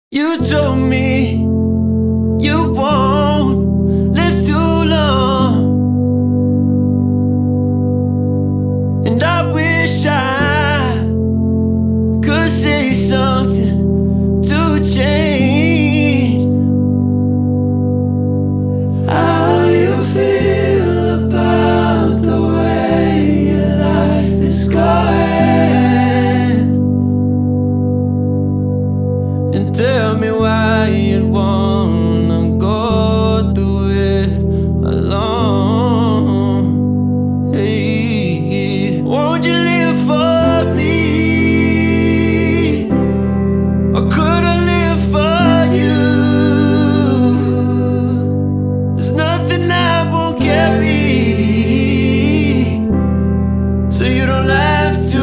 You told me you won't live too long, and I wish I could say something to change how you feel about the way your life is going. And tell me why you'd wanna go through it alone. Hey, won't you live for me? Or could I live for you? There's nothing I won't carry, so you don't have to.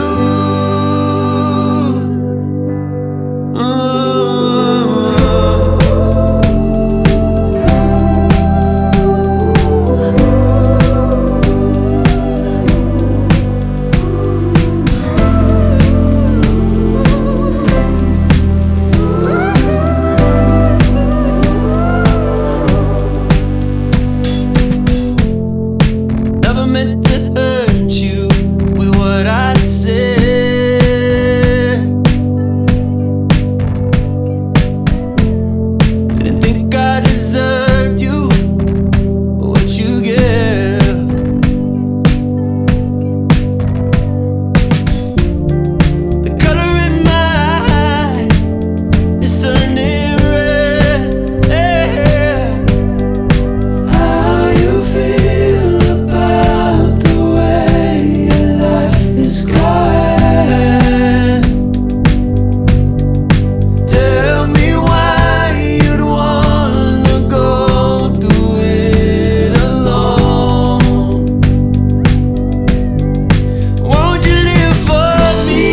Meant to hurt you with what I said. Didn't think I deserved you, what you give. The color in my eyes is turning red. How you feel about the way your life is going? Tell me why you'd wanna go through it alone. Won't you live for me?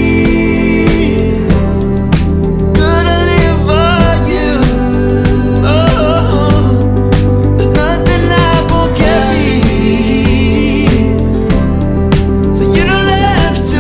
Could I live for you? Oh, there's nothing I won't carry, so you don't have to.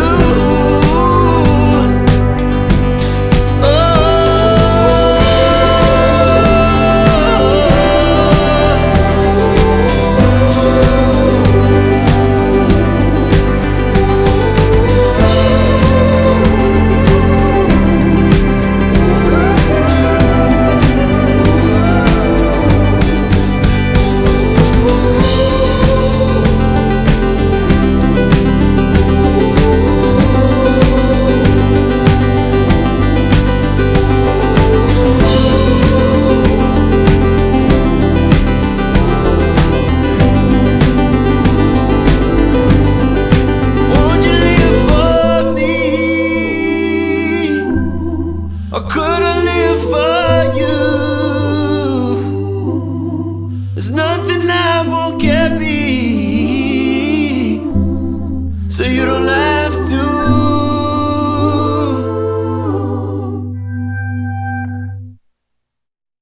Won't you live for me? Or could I live for you? There's nothing I won't carry, so you don't